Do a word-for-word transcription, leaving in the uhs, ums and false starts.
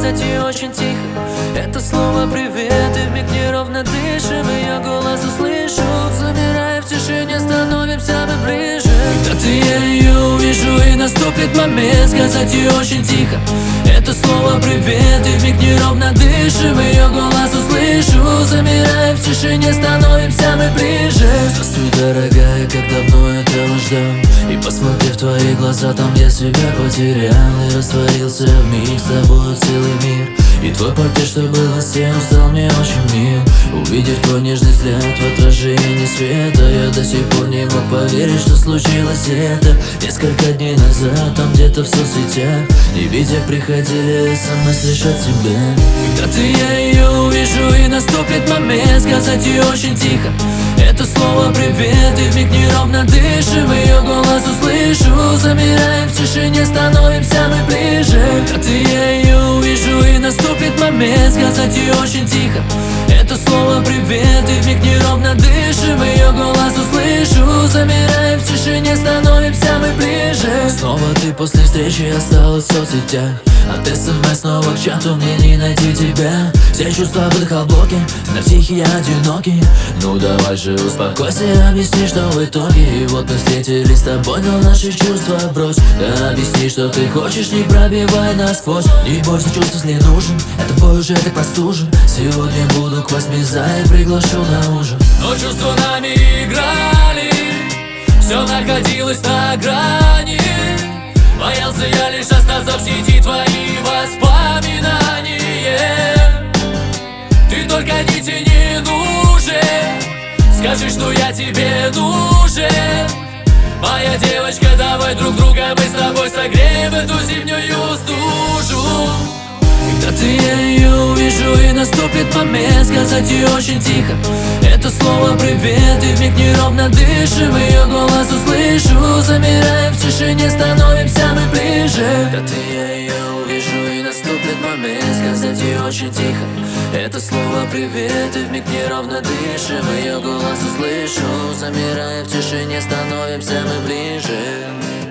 сказать ей очень тихо это слово привет, и вмиг неровно дышим, ее голос услышу. Замирая в тишине, становимся мы ближе. Когда-то я ее увижу, и наступит момент сказать ей очень тихо это слово привет, и вмиг неровно дышим, ее голос услышу. Замирая в тишине, становимся мы ближе. Здравствуй, дорогая, как давно этого ждал. И посмотрев в твои глаза, там я себя потерял и растворился в миг с тобой целый мир. И твой портрет, что был на стене, стал мне очень мил. Увидев твой нежный взгляд в отражении света, я до сих пор не мог поверить, что случилось это. Несколько дней назад, там где-то в соцсетях, не видя, приходили смс лишь от тебя. Когда-то я ее увижу, и наступит момент сказать ей очень тихо это слово привет, и вмиг неровно дышим, ее голос услышу. Замираем в тишине, становимся мы ближе. Когда-то я ее увижу, и наступит момент сказать ей очень тихо это слово привет, и вмиг неровно дышим, ее голос услышу. Замираем в тишине, становимся мы ближе. Снова ты после встречи осталась в соцсетях, от смс снова к чату, мне не найти тебя. Все чувства выдыхал в блоке, ты на психе, я одинокий. Ну давай же успокойся, объясни, что в итоге. И вот мы встретились с тобой, но наши чувства брось. Да объясни, что ты хочешь, не пробивай насквозь. Не бойся, чувств не нужен, это бой уже так простужен. Сегодня буду к восьми за и приглашу на ужин. Но чувства нами играли, все находилось на грани. Боялся я лишь остаться в сети твои воспоминания. Ты только не тяни, нужен, скажи, что я тебе нужен. Моя девочка, давай друг друга мы с тобой согреем эту зимнюю стужу. Когда-то я ее увижу, и наступит момент сказать ей очень тихо это слово привет, и вмиг неровно дышим, ее голос услышу. Замираем в тишине, становимся мы ближе. Когда-то я ее увижу, и наступит момент сказать ей очень тихо это слово привет, и вмиг неровно дышим, ее голос услышу. Замираем в тишине, становимся мы ближе.